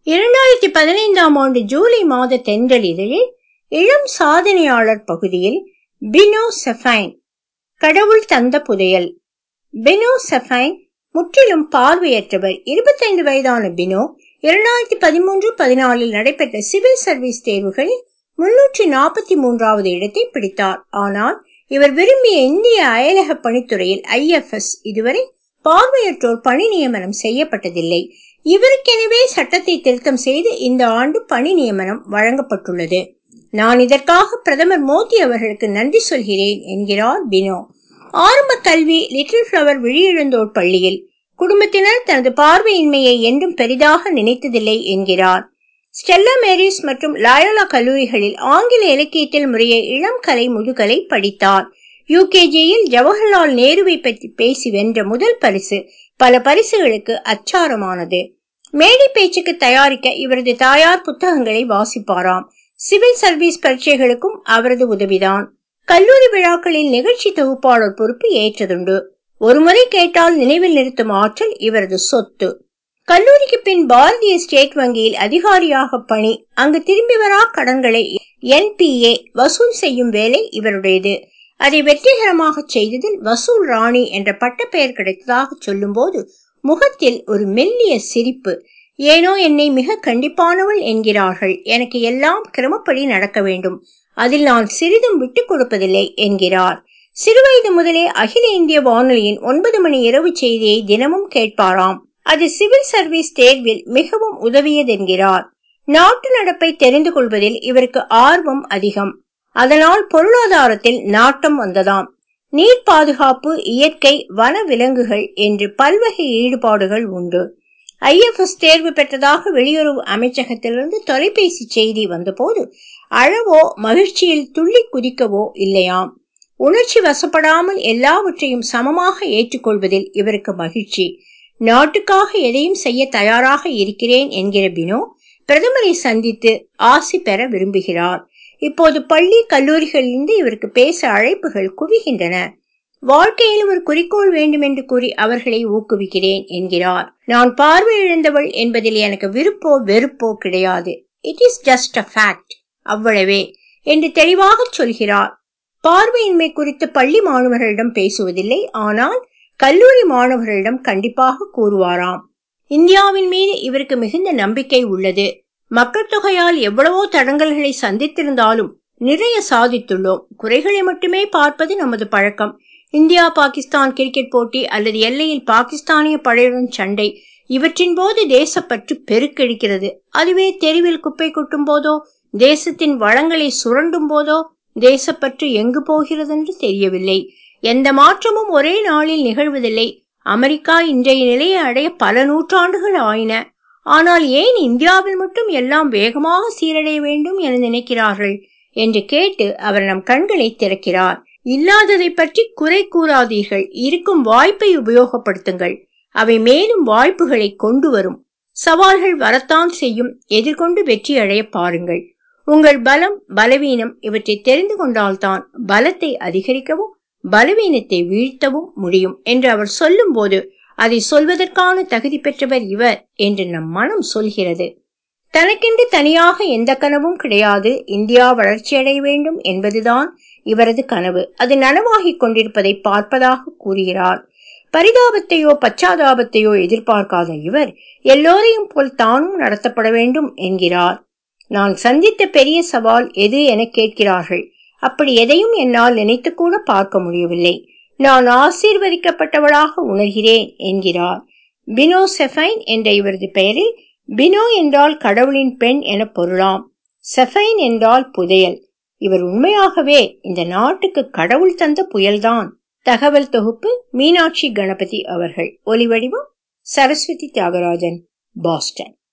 2015ஆம் ஆண்டு ஜூலை மாத தென்றல் இதழில் இளம் சாதனையாளர் பகுதியில் பினோ செஃபைன் கடவுள் தந்த புதையல். பினோ செஃபைன் முற்றிலும் பார்வையற்றவர். 25 வயதான பினோ 2013-14 நடைபெற்ற சிவில் சர்வீஸ் தேர்வுகளில் 343வது இடத்தை பிடித்தார். ஆனால் இவர் விரும்பிய இந்திய அயலக பணித்துறையில் IFS இதுவரை பார்வையற்றோர் பணி நியமனம் செய்யப்பட்டதில்லை. இவருக்கெனவே சட்டத்தை திருத்தம் செய்து இந்த ஆண்டு பணி நியமனம் வழங்கப்பட்டுள்ளது. நான் இதற்காக பிரதமர் மோடி அவர்களுக்கு நன்றி சொல்கிறேன் என்கிறார் பினோ. ஆரம்ப கல்வி லிட்டில் ஃபிளவர் விழியிழந்தோர் பள்ளியில். குடும்பத்தினர் தனது பார்வையின்மையை என்றும் பெரிதாக நினைத்ததில்லை என்கிறார். ஸ்டெல்லா மேரிஸ் மற்றும் லாயோலா கல்லூரிகளில் ஆங்கில இலக்கியத்தில் முறையே இளம் கலை முதுகலை படித்தார். UKGயில் ஜவஹர்லால் நேருவை பற்றி பேசி வென்ற முதல் பரிசு பல பரிசுகளுக்கு அச்சாரமானது. மேடை பேச்சுக்கு தயாரிக்க இவரது தாயார் புத்தகங்களை வாசிப்பாராம். சிவில் சர்வீஸ் பரீட்சைகளுக்கும் அவரது உதவிதான். கல்லூரி விழாக்களில் நிகழ்ச்சி தொகுப்பாளர் பொறுப்பு ஏற்றதுண்டு. ஒருமுறை கேட்டால் நினைவில் நிறுத்தும் ஆற்றல் இவரது சொத்து. கல்லூரிக்கு பின் பாரதிய ஸ்டேட் வங்கியில் அதிகாரியாக பணி. அங்கு திரும்பி வரா கடன்களை NPA வசூல் செய்யும் வேலை இவருடையது. அதை வெற்றிகரமாக செய்ததில் வசூல் ராணி என்ற பட்ட பெயர் கிடைத்ததாக சொல்லும் போது முகத்தில் ஒரு மெல்லிய சிரிப்பு. ஏனோ என்னை மிக கண்டிப்பானவள் என்கிறார்கள். எனக்கு எல்லாம் கிரமப்படி நடக்க வேண்டும். அதில் நான் சிறிதும் விட்டுக் கொடுப்பதில்லை என்கிறார். சிறுவயது முதலே அகில இந்திய வானொலியின் 9 மணி இரவு செய்தியை தினமும் கேட்பாராம். அது சிவில் சர்வீஸ் தேர்வில் மிகவும் உதவியதென்கிறார். நாட்டு நடப்பை தெரிந்து கொள்வதில் இவருக்கு ஆர்வம் அதிகம். அதனால் பொருளாதாரத்தில் நாட்டம் வந்ததாம். நீர் பாதுகாப்பு, இயற்கை, வன விலங்குகள் என்று பல்வகை ஈடுபாடுகள் உண்டு. IFS தேர்வு பெற்றதாக வெளியுறவு அமைச்சகத்திலிருந்து தொலைபேசி செய்தி வந்தபோது அழவோ மகிழ்ச்சியில் துள்ளி குதிக்கவோ இல்லையாம். உணர்ச்சி வசப்படாமல் எல்லாவற்றையும் சமமாக ஏற்றுக்கொள்வதில் இவருக்கு மகிழ்ச்சி. நாட்டுக்காக எதையும் செய்ய தயாராக இருக்கிறேன் என்கிற பினோ பிரதமரை சந்தித்து ஆசி பெற விரும்புகிறார். இப்போது பள்ளி கல்லூரிகளிலிருந்து இவருக்கு பேச அழைப்புகள் குவிகின்றன. வாழ்க்கையில் ஒரு குறிக்கோள் வேண்டும் என்று கூறி அவர்களை ஊக்குவிக்கிறேன் என்கிறார். நான் பார்வையிழந்தவள் என்பதில் எனக்கு விருப்போ வெறுப்போ கிடையாது. It is just a fact, அவ்வளவே என்று தெளிவாக சொல்கிறார். பார்வையின்மை குறித்து பள்ளி மாணவர்களிடம் பேசுவதில்லை, ஆனால் கல்லூரி மாணவர்களிடம் கண்டிப்பாக கூறுவாராம். இந்தியாவின் மீது இவருக்கு மிகுந்த நம்பிக்கை உள்ளது. மக்கள் தொகையால் எவ்வளவோ தடங்கல்களை சந்தித்திருந்தாலும் நிறைய சாதித்துள்ளோம். குறைகளை மட்டுமே பார்ப்பது நமது பழக்கம். இந்தியா பாகிஸ்தான் கிரிக்கெட் போட்டி அல்லது எல்லையில் பாகிஸ்தானிய படையுடன் சண்டை, இவற்றின் போது தேசப்பற்று பெருக்கெடுக்கிறது. அதுவே தெருவில் குப்பை கொட்டும் போதோ, தேசத்தின் வளங்களை சுரண்டும் போதோ தேசப்பற்று எங்கு போகிறது என்று தெரியவில்லை. எந்த மாற்றமும் ஒரே நாளில் நிகழ்வதில்லை. அமெரிக்கா இன்றைய நிலையை அடைய பல நூற்றாண்டுகள் ஆயின. ஆனால் ஏன் இந்தியாவில் மட்டும் எல்லாம் வேகமாக சீரடைய வேண்டும் என நினைக்கிறார்கள் என்று கேட்டு அவர் நம் கண்களை திறக்கிறார். இல்லாததை பற்றி குறை கூறாதீர்கள். இருக்கும் வாய்ப்பை உபயோகப்படுத்துங்கள். அவை மேலும் வாய்ப்புகளை கொண்டு வரும். சவால்கள் வரத்தான் செய்யும். எதிர்கொண்டு வெற்றி அடைய பாருங்கள். உங்கள் பலம், பலவீனம் இவற்றை தெரிந்து கொண்டால்தான் பலத்தை அதிகரிக்கவும் பலவீனத்தை வீழ்த்தவும் முடியும் என்று அவர் சொல்லும் போது அதை சொல்வதற்கான தகுதி பெற்றவர் இவர் என்று நம் மனம் சொல்கிறது. தனக்கென்று தனியாக எந்த கனவும் கிடையாது. இந்தியா வளர்ச்சியடைய வேண்டும் என்பதுதான் இவரது கனவு. அது நனவாகிக் கொண்டிருப்பதை பார்ப்பதாக கூறுகிறார். பரிதாபத்தையோ பச்சாதாபத்தையோ எதிர்பார்க்காத இவர் எல்லோரையும் போல் தானும் நடத்தப்பட வேண்டும் என்கிறார். நான் சந்தித்த பெரிய சவால் எது என கேட்கிறார்கள். அப்படி எதையும் என்னால் நினைத்து கூட பார்க்க முடியவில்லை. நான் ஆசீர்வதிக்கப்பட்டவளாக உணர்கிறேன் என்கிறார். பினோ செஃபைன் என்ற இவரது பெயரில் பினோ என்றால் கடவுளின் பெண் என பொருளாம். செஃபைன் என்றால் புதையல். இவர் உண்மையாகவே இந்த நாட்டுக்கு கடவுள் தந்த புயல்தான். தகவல் தொகுப்பு மீனாட்சி கணபதி அவர்கள். ஒலிவடிவம் சரஸ்வதி தியாகராஜன், பாஸ்டன்.